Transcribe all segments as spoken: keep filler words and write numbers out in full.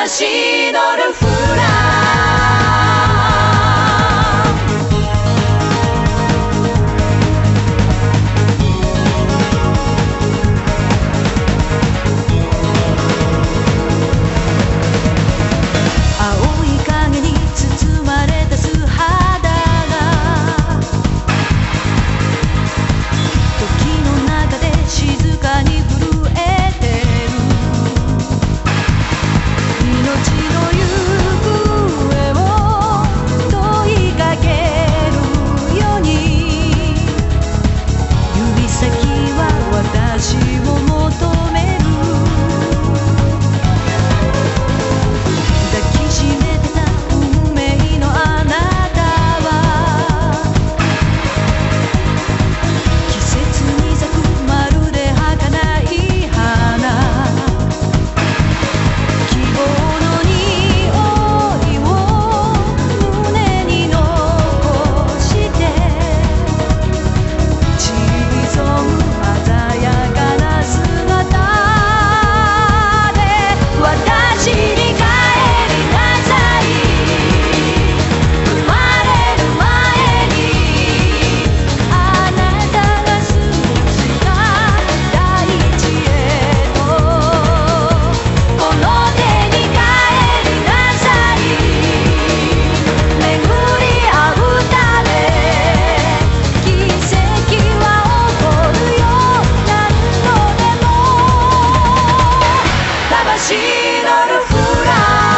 魂のルフラ青い影に包まれた素肌が時の中で静かに震えてる命の行方を問いかけるように指先は私を求める抱きしめてた運命のあなたは季節に咲くまるで儚い花希望の匂いを胸に残して散り添う鮮やかな姿で私に帰りなさい生まれる前にあなたが過ごした大地へとこの手に帰りなさい巡り合うため奇跡は起こるよ何度でも魂のルフラ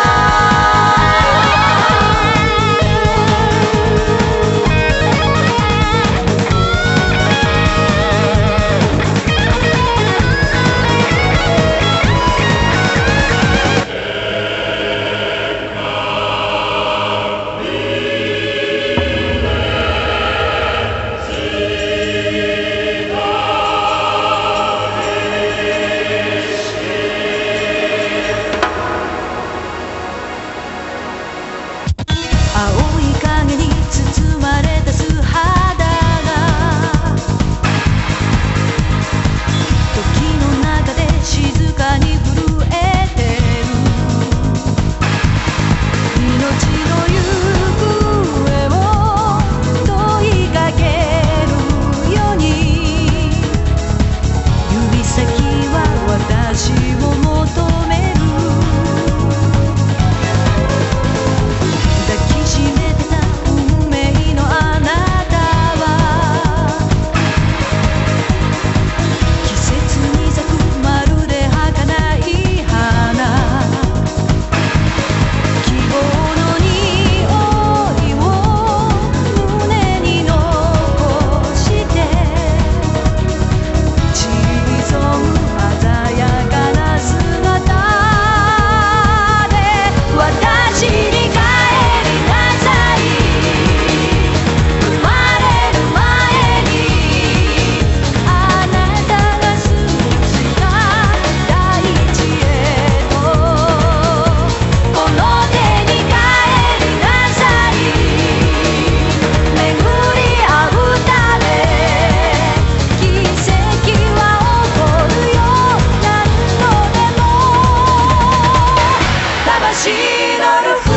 青い影に包まれた素肌が時の中で静かに震えてる命の行方を問いかけるように指先は私を求める抱きしめてた運命のあなたは季節に咲くまるで儚い花希望の匂いを胸に残して散り添う鮮やかな姿で私に帰りなさい生まれる前にあなたが過ごした大地へとこの手に帰りなさい巡り合うため奇跡は起こるよ何度でも魂のルフ